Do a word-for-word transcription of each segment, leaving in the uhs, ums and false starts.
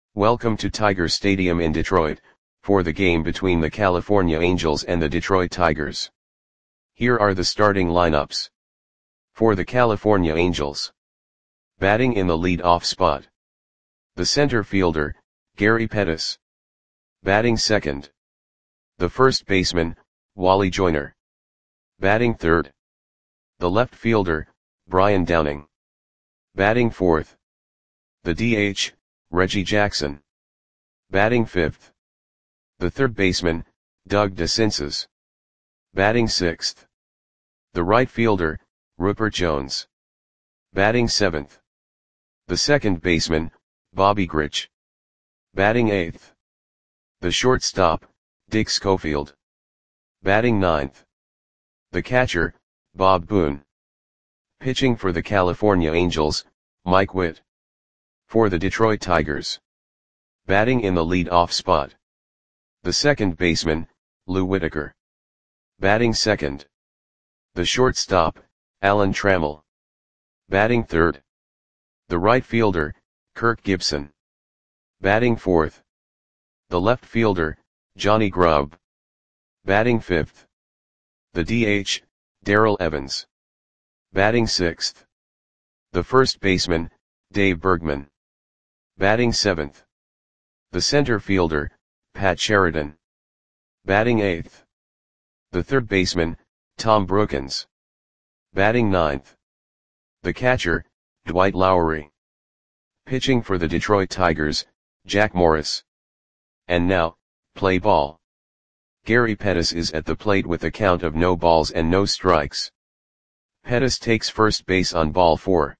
Welcome to Tiger Stadium in Detroit, for the game between the California Angels and the Detroit Tigers. Here are the starting lineups. For the California Angels. Batting in the lead-off spot. The center fielder, Gary Pettis. Batting second. The first baseman, Wally Joyner. Batting third. The left fielder, Brian Downing. Batting fourth. The D H, Reggie Jackson. Batting fifth. The third baseman, Doug DeCinces. Batting sixth. The right fielder, Rupert Jones. Batting seventh. The second baseman, Bobby Grich. Batting eighth. The shortstop, Dick Schofield. Batting ninth. The catcher, Bob Boone. Pitching for the California Angels, Mike Witt. For the Detroit Tigers. Batting in the lead-off spot. The second baseman, Lou Whitaker. Batting second. The shortstop, Alan Trammell. Batting third. The right fielder, Kirk Gibson. Batting fourth. The left fielder, Johnny Grubb. Batting fifth. The D H, Darrell Evans. Batting sixth. The first baseman, Dave Bergman. Batting seventh. The center fielder, Pat Sheridan. Batting eighth. The third baseman, Tom Brookens. Batting ninth. The catcher, Dwight Lowery. Pitching for the Detroit Tigers, Jack Morris. And now, play ball. Gary Pettis is at the plate with a count of no balls and no strikes. Pettis takes first base on ball four.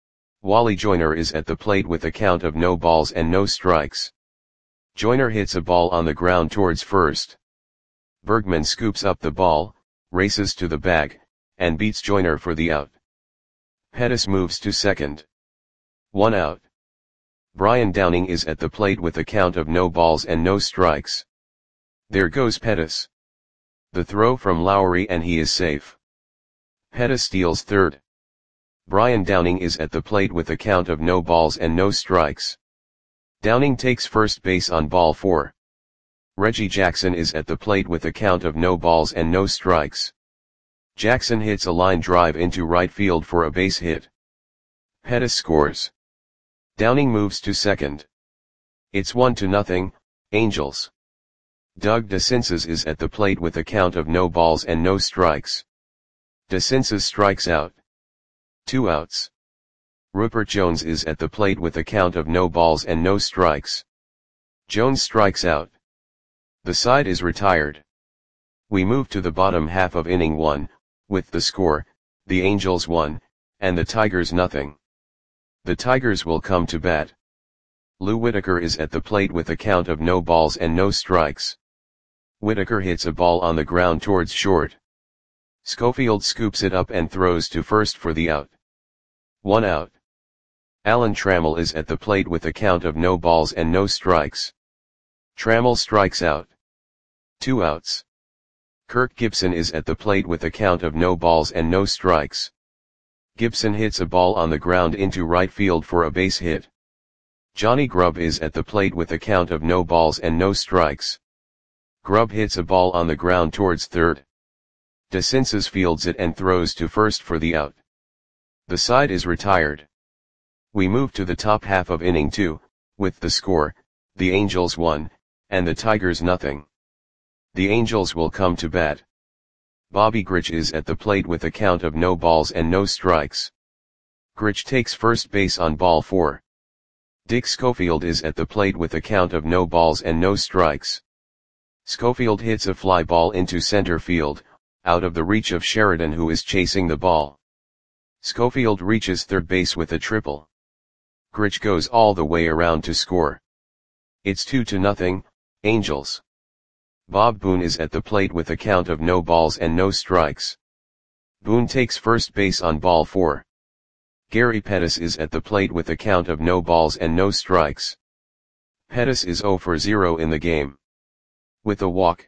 Wally Joyner is at the plate with a count of no balls and no strikes. Joyner hits a ball on the ground towards first. Bergman scoops up the ball, races to the bag, and beats Joyner for the out. Pettis moves to second. One out. Brian Downing is at the plate with a count of no balls and no strikes. There goes Pettis. The throw from Lowery and he is safe. Pettis steals third. Brian Downing is at the plate with a count of no balls and no strikes. Downing takes first base on ball four. Reggie Jackson is at the plate with a count of no balls and no strikes. Jackson hits a line drive into right field for a base hit. Pettis scores. Downing moves to second. It's one to nothing, Angels. Doug DeCinces is at the plate with a count of no balls and no strikes. DeCinces strikes out. Two outs. Rupert Jones is at the plate with a count of no balls and no strikes. Jones strikes out. The side is retired. We move to the bottom half of inning one, with the score, the Angels one, and the Tigers nothing. The Tigers will come to bat. Lou Whitaker is at the plate with a count of no balls and no strikes. Whitaker hits a ball on the ground towards short. Schofield scoops it up and throws to first for the out. One out. Alan Trammell is at the plate with a count of no balls and no strikes. Trammell strikes out. Two outs. Kirk Gibson is at the plate with a count of no balls and no strikes. Gibson hits a ball on the ground into right field for a base hit. Johnny Grubb is at the plate with a count of no balls and no strikes. Grubb hits a ball on the ground towards third. DeCinces fields it and throws to first for the out. The side is retired. We move to the top half of inning two, with the score, the Angels one, and the Tigers nothing. The Angels will come to bat. Bobby Grich is at the plate with a count of no balls and no strikes. Grich takes first base on ball four. Dick Schofield is at the plate with a count of no balls and no strikes. Schofield hits a fly ball into center field, out of the reach of Sheridan who is chasing the ball. Schofield reaches third base with a triple. Grich goes all the way around to score. It's two to nothing, Angels. Bob Boone is at the plate with a count of no balls and no strikes. Boone takes first base on ball four. Gary Pettis is at the plate with a count of no balls and no strikes. Pettis is zero for zero in the game. With a walk.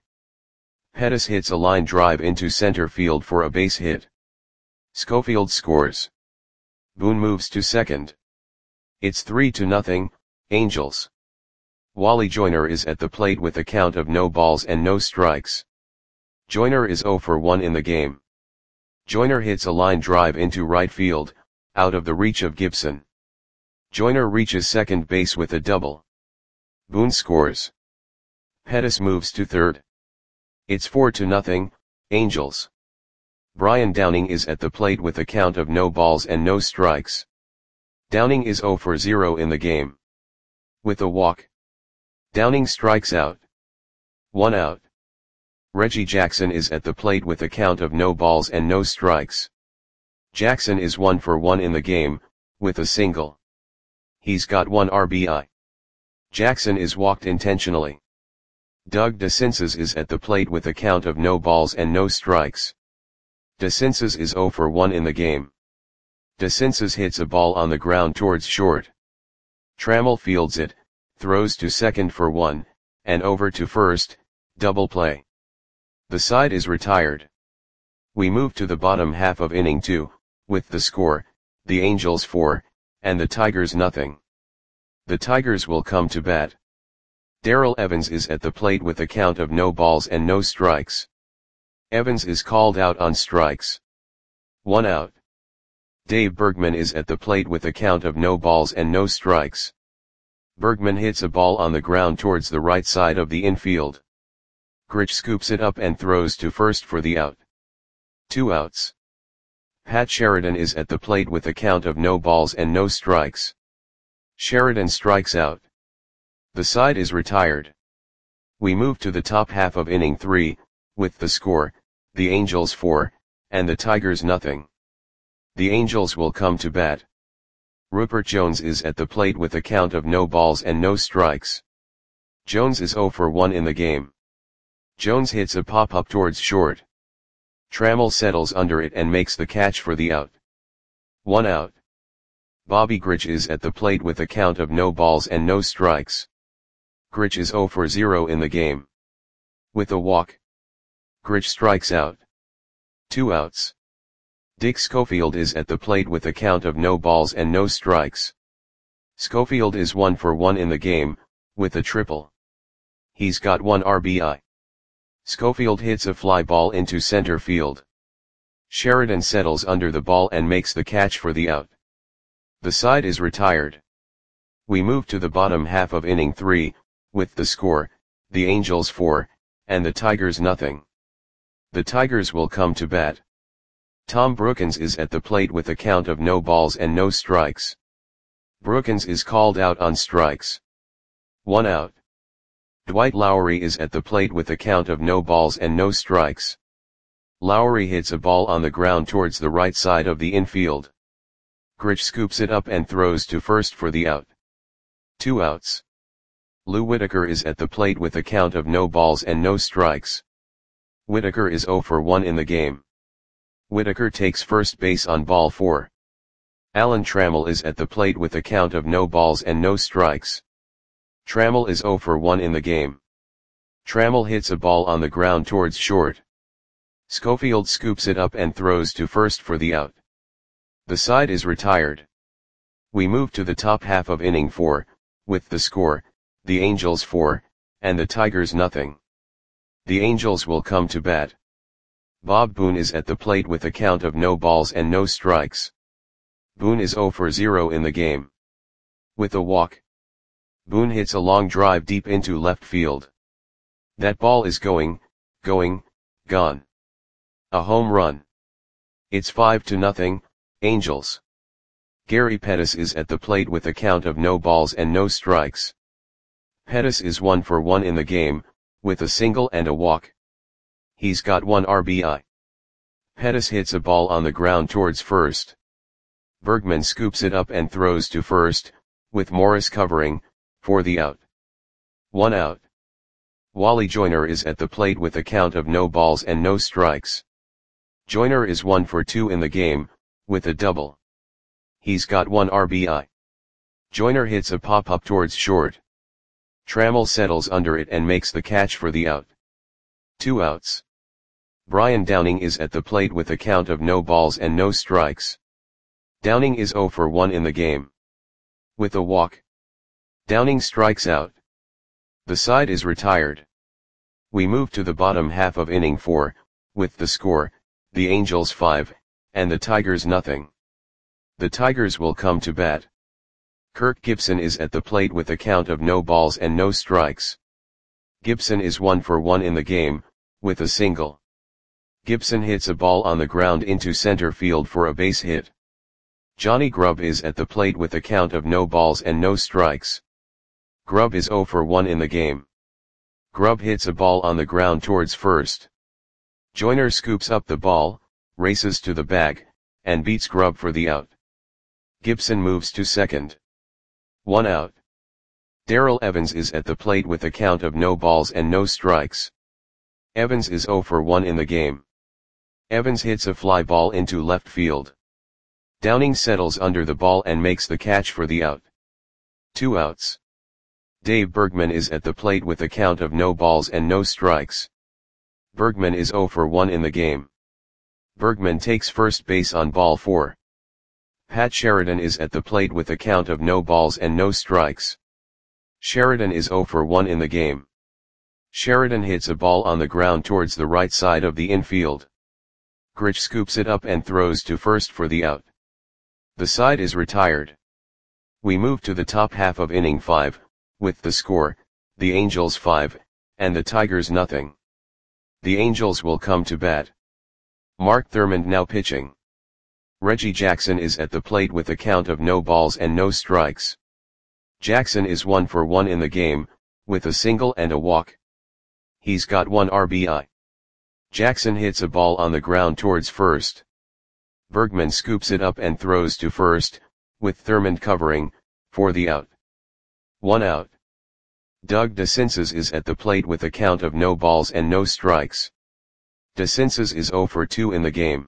Pettis hits a line drive into center field for a base hit. Schofield scores. Boone moves to second. It's three to nothing, Angels. Wally Joyner is at the plate with a count of no balls and no strikes. Joyner is zero for one in the game. Joyner hits a line drive into right field, out of the reach of Gibson. Joyner reaches second base with a double. Boone scores. Pettis moves to third. It's four to nothing, Angels. Brian Downing is at the plate with a count of no balls and no strikes. Downing is zero for zero in the game. With a walk, Downing strikes out. One out. Reggie Jackson is at the plate with a count of no balls and no strikes. Jackson is one for one in the game, with a single. He's got one R B I. Jackson is walked intentionally. Doug DeCinces is at the plate with a count of no balls and no strikes. DeCinces is zero for one in the game. DeCinces hits a ball on the ground towards short. Trammell fields it, throws to second for one, and over to first, double play. The side is retired. We move to the bottom half of inning two, with the score, the Angels four, and the Tigers nothing. The Tigers will come to bat. Darrell Evans is at the plate with a count of no balls and no strikes. Evans is called out on strikes. One out. Dave Bergman is at the plate with a count of no balls and no strikes. Bergman hits a ball on the ground towards the right side of the infield. Grich scoops it up and throws to first for the out. Two outs. Pat Sheridan is at the plate with a count of no balls and no strikes. Sheridan strikes out. The side is retired. We move to the top half of inning three, with the score, the Angels four, and the Tigers nothing. The Angels will come to bat. Rupert Jones is at the plate with a count of no balls and no strikes. Jones is zero for one in the game. Jones hits a pop-up towards short. Trammell settles under it and makes the catch for the out. One out. Bobby Grich is at the plate with a count of no balls and no strikes. Grich is zero for zero in the game. With a walk, Grich strikes out. Two outs. Dick Schofield is at the plate with a count of no balls and no strikes. Schofield is one for one in the game, with a triple. He's got one R B I. Schofield hits a fly ball into center field. Sheridan settles under the ball and makes the catch for the out. The side is retired. We move to the bottom half of inning three, with the score, the Angels four, and the Tigers nothing. The Tigers will come to bat. Tom Brookins is at the plate with a count of no balls and no strikes. Brookins is called out on strikes. One out. Dwight Lowry is at the plate with a count of no balls and no strikes. Lowry hits a ball on the ground towards the right side of the infield. Grich scoops it up and throws to first for the out. Two outs. Lou Whitaker is at the plate with a count of no balls and no strikes. Whitaker is zero for one in the game. Whitaker takes first base on ball four. Alan Trammell is at the plate with a count of no balls and no strikes. Trammell is zero for one in the game. Trammell hits a ball on the ground towards short. Schofield scoops it up and throws to first for the out. The side is retired. We move to the top half of inning four, with the score, the Angels four, and the Tigers nothing. The Angels will come to bat. Bob Boone is at the plate with a count of no balls and no strikes. Boone is zero for zero in the game. With a walk, Boone hits a long drive deep into left field. That ball is going, going, gone. A home run. It's five to nothing, Angels. Gary Pettis is at the plate with a count of no balls and no strikes. Pettis is one for one in the game, with a single and a walk. He's got one R B I. Pettis hits a ball on the ground towards first. Bergman scoops it up and throws to first, with Morris covering, for the out. One out. Wally Joyner is at the plate with a count of no balls and no strikes. Joyner is one for two in the game, with a double. He's got one R B I. Joyner hits a pop-up towards short. Trammell settles under it and makes the catch for the out. Two outs. Brian Downing is at the plate with a count of no balls and no strikes. Downing is zero for one in the game. With a walk, Downing strikes out. The side is retired. We move to the bottom half of inning four, with the score, the Angels five, and the Tigers nothing. The Tigers will come to bat. Kirk Gibson is at the plate with a count of no balls and no strikes. Gibson is one for one in the game, with a single. Gibson hits a ball on the ground into center field for a base hit. Johnny Grubb is at the plate with a count of no balls and no strikes. Grubb is zero for one in the game. Grubb hits a ball on the ground towards first. Joyner scoops up the ball, races to the bag, and beats Grubb for the out. Gibson moves to second. One out. Darrell Evans is at the plate with a count of no balls and no strikes. Evans is zero for one in the game. Evans hits a fly ball into left field. Downing settles under the ball and makes the catch for the out. Two outs. Dave Bergman is at the plate with a count of no balls and no strikes. Bergman is zero for one in the game. Bergman takes first base on ball four. Pat Sheridan is at the plate with a count of no balls and no strikes. Sheridan is zero for one in the game. Sheridan hits a ball on the ground towards the right side of the infield. Grich scoops it up and throws to first for the out. The side is retired. We move to the top half of inning five, with the score, the Angels five, and the Tigers nothing. The Angels will come to bat. Mark Thurmond now pitching. Reggie Jackson is at the plate with a count of no balls and no strikes. Jackson is one for one in the game, with a single and a walk. He's got one R B I. Jackson hits a ball on the ground towards first. Bergman scoops it up and throws to first, with Thurmond covering, for the out. One out. Doug DeCinces is at the plate with a count of no balls and no strikes. DeCinces is zero for two in the game.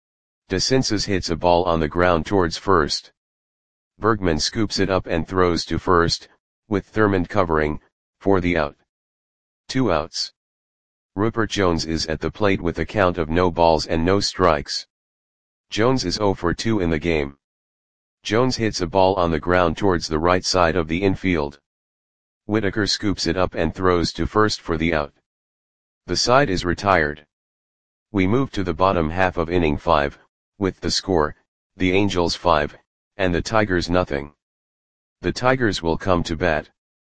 DeCinces hits a ball on the ground towards first. Bergman scoops it up and throws to first, with Thurmond covering, for the out. Two outs. Rupert Jones is at the plate with a count of no balls and no strikes. Jones is zero for two in the game. Jones hits a ball on the ground towards the right side of the infield. Whitaker scoops it up and throws to first for the out. The side is retired. We move to the bottom half of inning five, with the score, the Angels five, and the Tigers nothing. The Tigers will come to bat.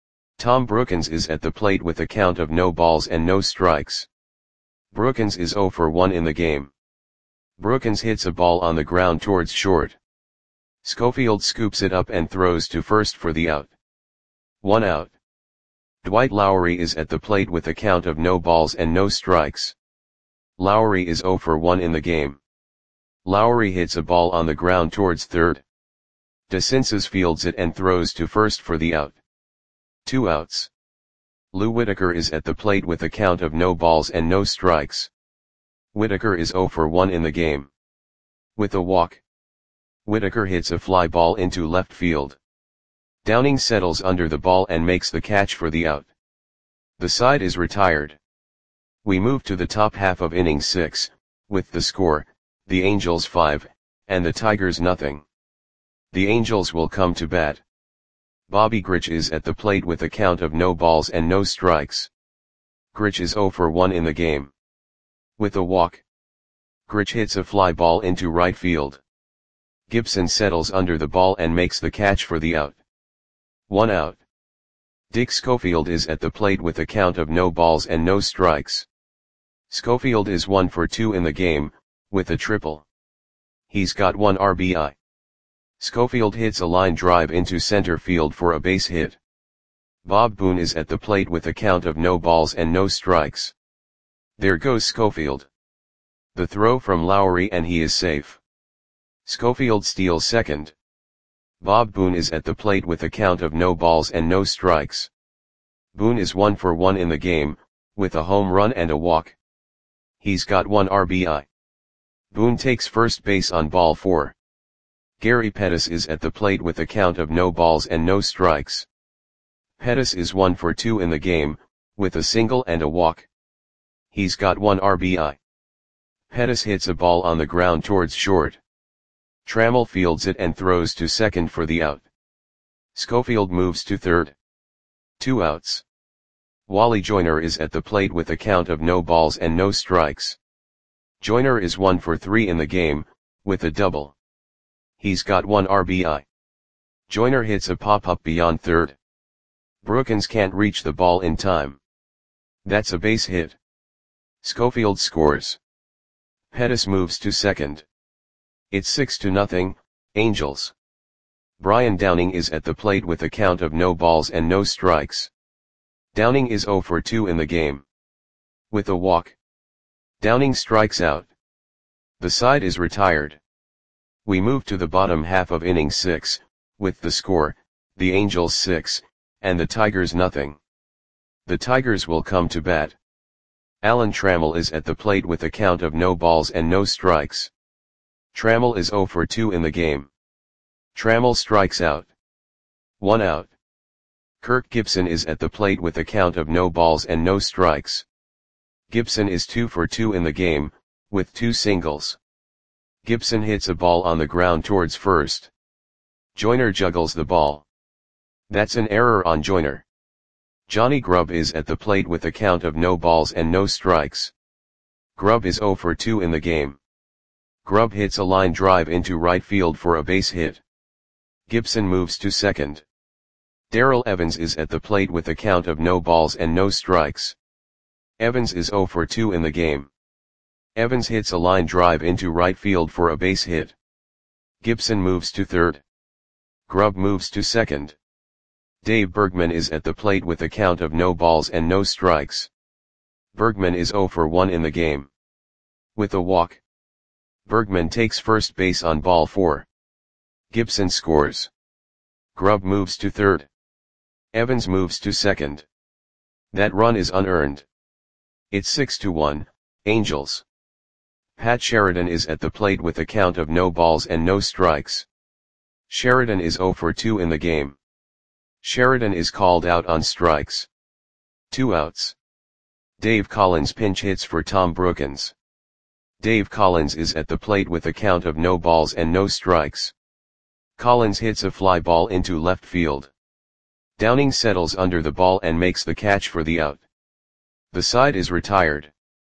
Tom Brookens is at the plate with a count of no balls and no strikes. Brookens is zero for one in the game. Brookens hits a ball on the ground towards short. Schofield scoops it up and throws to first for the out. One out. Dwight Lowry is at the plate with a count of no balls and no strikes. Lowry is zero for one in the game. Lowry hits a ball on the ground towards third. DeCinces fields it and throws to first for the out. Two outs. Lou Whitaker is at the plate with a count of no balls and no strikes. Whitaker is zero for one in the game. With a walk. Whitaker hits a fly ball into left field. Downing settles under the ball and makes the catch for the out. The side is retired. We move to the top half of inning six, with the score, the Angels five, and the Tigers nothing. The Angels will come to bat. Bobby Grich is at the plate with a count of no balls and no strikes. Grich is zero for one in the game. With a walk. Grich hits a fly ball into right field. Gibson settles under the ball and makes the catch for the out. One out. Dick Schofield is at the plate with a count of no balls and no strikes. Schofield is one for two in the game, with a triple. He's got one R B I. Schofield hits a line drive into center field for a base hit. Bob Boone is at the plate with a count of no balls and no strikes. There goes Schofield. The throw from Lowry and he is safe. Schofield steals second. Bob Boone is at the plate with a count of no balls and no strikes. Boone is one for one in the game, with a home run and a walk. He's got one R B I. Boone takes first base on ball four. Gary Pettis is at the plate with a count of no balls and no strikes. Pettis is one for two in the game, with a single and a walk. He's got one R B I. Pettis hits a ball on the ground towards short. Trammell fields it and throws to second for the out. Schofield moves to third. Two outs. Wally Joyner is at the plate with a count of no balls and no strikes. Joyner is one for three in the game, with a double. He's got one R B I. Joyner hits a pop-up beyond third. Brookins can't reach the ball in time. That's a base hit. Schofield scores. Pettis moves to second. It's six to nothing, Angels. Brian Downing is at the plate with a count of no balls and no strikes. Downing is zero for two in the game. With a walk, Downing strikes out. The side is retired. We move to the bottom half of inning six, with the score, the Angels six, and the Tigers nothing. The Tigers will come to bat. Alan Trammell is at the plate with a count of no balls and no strikes. Trammell is zero for two in the game. Trammell strikes out. One out. Kirk Gibson is at the plate with a count of no balls and no strikes. Gibson is two for two in the game, with two singles. Gibson hits a ball on the ground towards first. Joyner juggles the ball. That's an error on Joyner. Johnny Grubb is at the plate with a count of no balls and no strikes. Grubb is zero for two in the game. Grubb hits a line drive into right field for a base hit. Gibson moves to second. Darrell Evans is at the plate with a count of no balls and no strikes. Evans is zero for two in the game. Evans hits a line drive into right field for a base hit. Gibson moves to third. Grubb moves to second. Dave Bergman is at the plate with a count of no balls and no strikes. Bergman is zero for one in the game. With a walk, Bergman takes first base on ball four. Gibson scores. Grubb moves to third. Evans moves to second. That run is unearned. It's six to one, Angels. Pat Sheridan is at the plate with a count of no balls and no strikes. Sheridan is zero for two in the game. Sheridan is called out on strikes. Two outs. Dave Collins pinch hits for Tom Brookins. Dave Collins is at the plate with a count of no balls and no strikes. Collins hits a fly ball into left field. Downing settles under the ball and makes the catch for the out. The side is retired.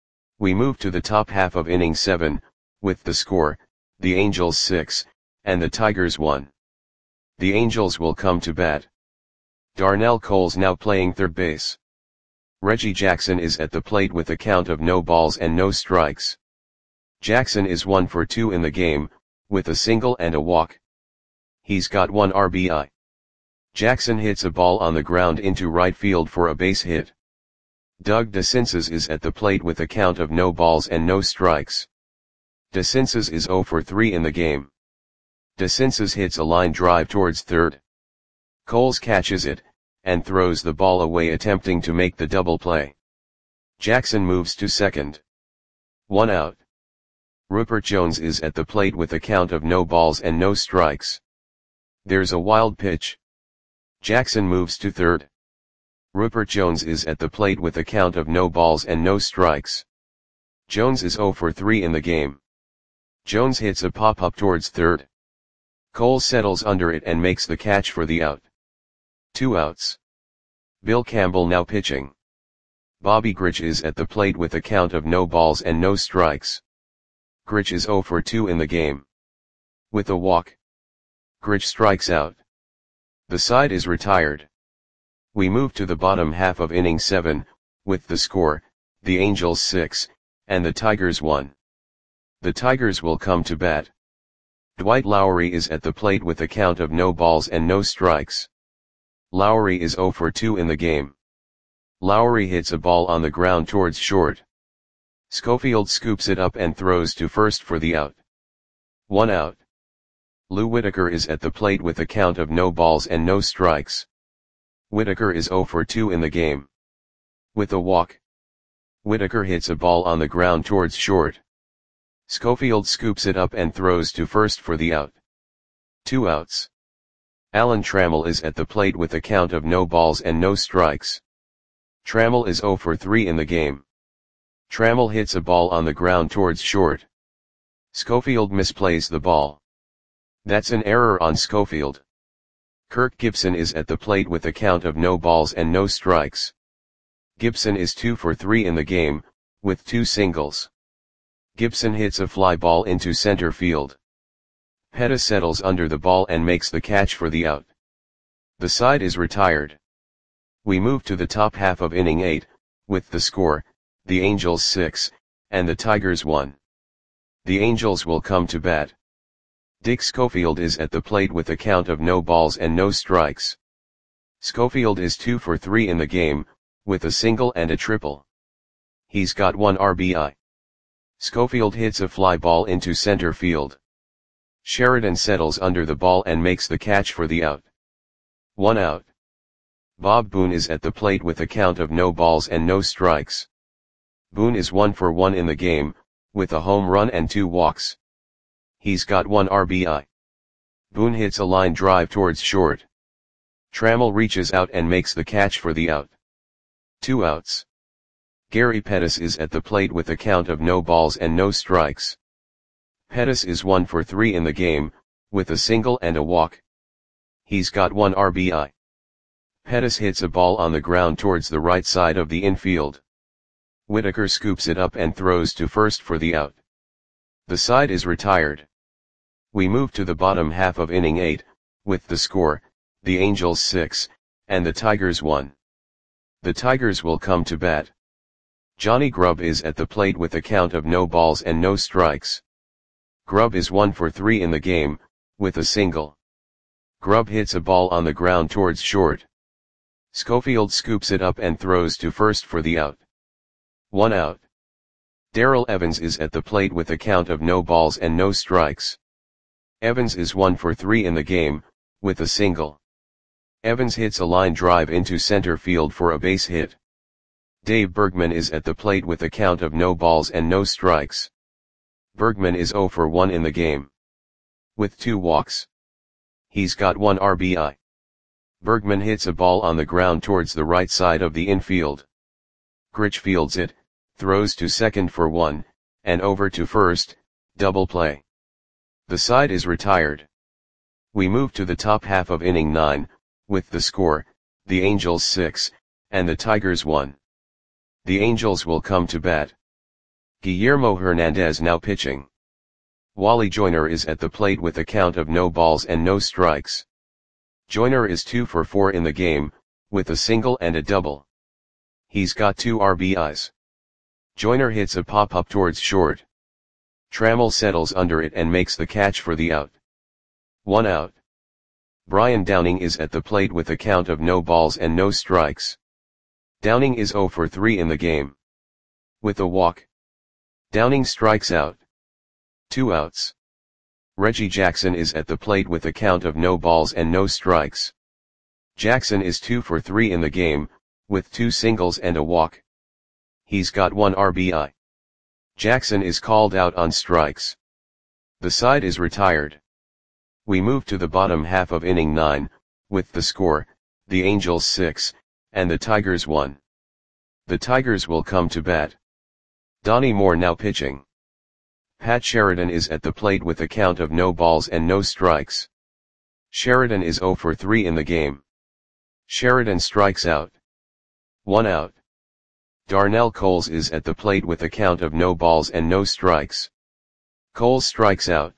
We move to the top half of inning seven, with the score, the Angels six, and the Tigers one. The Angels will come to bat. Darnell Coles now playing third base. Reggie Jackson is at the plate with a count of no balls and no strikes. Jackson is one for two in the game, with a single and a walk. He's got one R B I. Jackson hits a ball on the ground into right field for a base hit. Doug DeCinces is at the plate with a count of no balls and no strikes. DeCinces is zero for three in the game. DeCinces hits a line drive towards third. Coles catches it, and throws the ball away attempting to make the double play. Jackson moves to second. One out. Rupert Jones is at the plate with a count of no balls and no strikes. There's a wild pitch. Jackson moves to third. Rupert Jones is at the plate with a count of no balls and no strikes. Jones is zero for three in the game. Jones hits a pop-up towards third. Cole settles under it and makes the catch for the out. Two outs. Bill Campbell now pitching. Bobby Grich is at the plate with a count of no balls and no strikes. Grich is zero for two in the game. With a walk, Grich strikes out. The side is retired. We move to the bottom half of inning seven, with the score, the Angels six, and the Tigers one. The Tigers will come to bat. Dwight Lowry is at the plate with a count of no balls and no strikes. Lowry is zero for two in the game. Lowry hits a ball on the ground towards short. Schofield scoops it up and throws to first for the out. One out. Lou Whitaker is at the plate with a count of no balls and no strikes. Whitaker is zero for two in the game. With a walk, Whitaker hits a ball on the ground towards short. Schofield scoops it up and throws to first for the out. Two outs. Alan Trammell is at the plate with a count of no balls and no strikes. Trammell is zero for three in the game. Trammell hits a ball on the ground towards short. Schofield misplays the ball. That's an error on Schofield. Kirk Gibson is at the plate with a count of no balls and no strikes. Gibson is two for three in the game, with two singles. Gibson hits a fly ball into center field. Pettis settles under the ball and makes the catch for the out. The side is retired. We move to the top half of inning eight, with the score, the Angels six, and the Tigers one. The Angels will come to bat. Dick Schofield is at the plate with a count of no balls and no strikes. Schofield is two for three in the game, with a single and a triple. He's got one R B I. Schofield hits a fly ball into center field. Sheridan settles under the ball and makes the catch for the out. One out. Bob Boone is at the plate with a count of no balls and no strikes. Boone is one for one in the game, with a home run and two walks. He's got one R B I. Boone hits a line drive towards short. Trammell reaches out and makes the catch for the out. Two outs. Gary Pettis is at the plate with a count of no balls and no strikes. Pettis is one for three in the game, with a single and a walk. He's got one R B I. Pettis hits a ball on the ground towards the right side of the infield. Whitaker scoops it up and throws to first for the out. The side is retired. We move to the bottom half of inning eight, with the score, the Angels six, and the Tigers one. The Tigers will come to bat. Johnny Grubb is at the plate with a count of no balls and no strikes. Grubb is one for three in the game, with a single. Grubb hits a ball on the ground towards short. Schofield scoops it up and throws to first for the out. One out. Darrell Evans is at the plate with a count of no balls and no strikes. Evans is one for three in the game, with a single. Evans hits a line drive into center field for a base hit. Dave Bergman is at the plate with a count of no balls and no strikes. Bergman is zero for one in the game, with two walks. He's got one R B I. Bergman hits a ball on the ground towards the right side of the infield. Grich fields it, throws to second for one, and over to first, double play. The side is retired. We move to the top half of inning nine, with the score, the Angels six, and the Tigers one. The Angels will come to bat. Guillermo Hernandez now pitching. Wally Joyner is at the plate with a count of no balls and no strikes. Joyner is two for four in the game, with a single and a double. He's got two R B Is. Joyner hits a pop-up towards short. Trammell settles under it and makes the catch for the out. One out. Brian Downing is at the plate with a count of no balls and no strikes. Downing is zero for three in the game, with a walk. Downing strikes out. Two outs. Reggie Jackson is at the plate with a count of no balls and no strikes. Jackson is two for three in the game, with two singles and a walk. He's got one R B I. Jackson is called out on strikes. The side is retired. We move to the bottom half of inning nine, with the score, the Angels six, and the Tigers one. The Tigers will come to bat. Donnie Moore now pitching. Pat Sheridan is at the plate with a count of no balls and no strikes. Sheridan is zero for three in the game. Sheridan strikes out. One out. Darnell Coles is at the plate with a count of no balls and no strikes. Coles strikes out.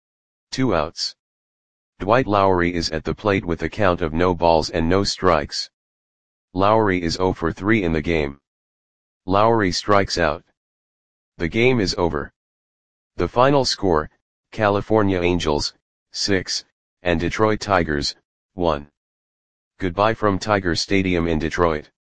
Two outs. Dwight Lowry is at the plate with a count of no balls and no strikes. Lowry is zero for three in the game. Lowry strikes out. The game is over. The final score, California Angels, six, and Detroit Tigers, one. Goodbye from Tiger Stadium in Detroit.